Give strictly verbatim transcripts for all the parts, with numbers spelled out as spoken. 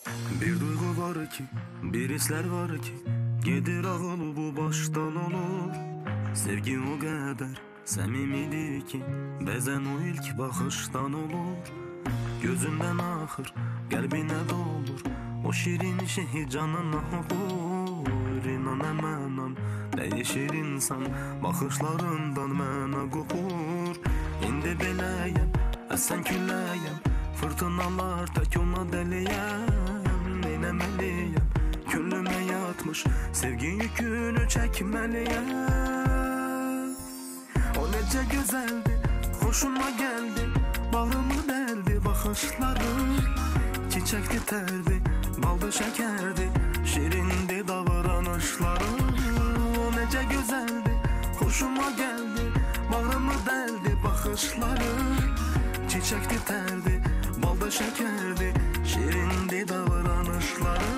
Bir duygu var ki, bir hisler var ki, gedir ağıl bu baştan olur. Sevgi o kadar samimiydi ki, bazen o ilk bakıştan olur. Gözünden ahır, kalbine dolur, o şirin şey canına okur. İnan emanan, değişir insan, bakışlarından mena kopur. İndi beləyəm, əsən külləyəm, fırtınalar tək ona deliyəm. Neyləməliyəm, küllümə yatmış, sevgi yükünü çəkməliyəm. O necə gözəldi, xoşuma gəldi, bağrımı dəldi baxışları. Çiçəkdi tərdi, baldı şəkərdi, şirindi davranışları. O necə gözəldi, xoşuma gəldi, bağrımı dəldi baxışları. Çiçəkdi tərdi, balda şəkərdi, şirindi davranışları.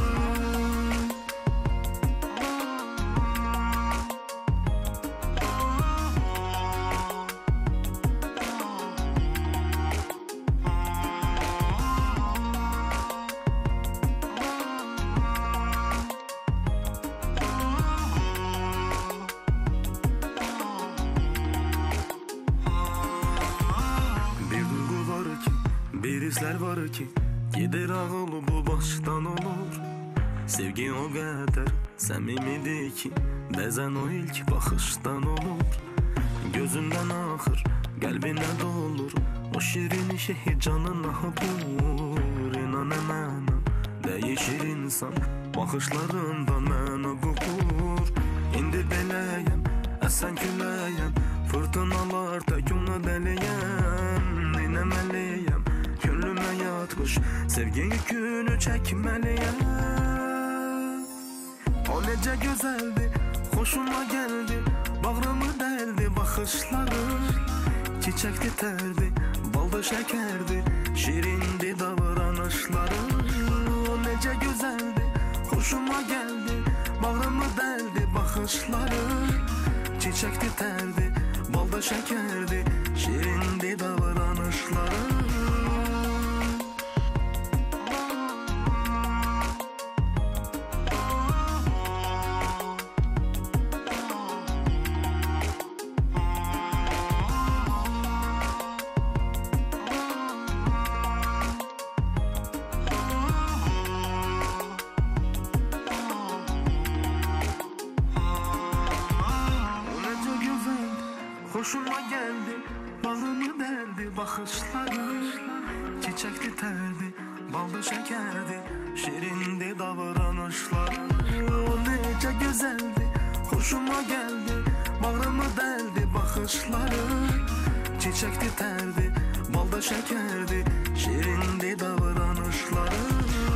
Bir hisler var ki, gider ağıl bu baştan olur. Sevgi o kadar samimiydi ki, bazen o ilk bakıştan olur. Gözünden ahır, kalbine dolur, o şirin şey canına okur. İnan emanan, değişir insan, bakışlarından mena kopur. İndi beləyəm, əsən külləyəm, fırtınalar tək ona deliyəm. Neyləməliyəm, küllümə yatmış, sevgi yükünü çəkməliyəm. O necə gözəldi, xoşuma gəldi, bağrımı dəldi baxışları. Çiçəkdi tərdi, balda şəkərdi, şirindi davranışları. O necə gözəldi, xoşuma gəldi, bağrımı dəldi baxışları. Çiçəkdi tərdi, balda şəkərdi, şirindi davranışları. Hoşuma geldi, bağrımı deldi bakışları. Çiçekli terdi, balda şekerdi, şirindi davranışları. O nece güzeldi, hoşuma geldi, bağrımı deldi bakışları. Çiçekli terdi, balda şekerdi, şirindi davranışları.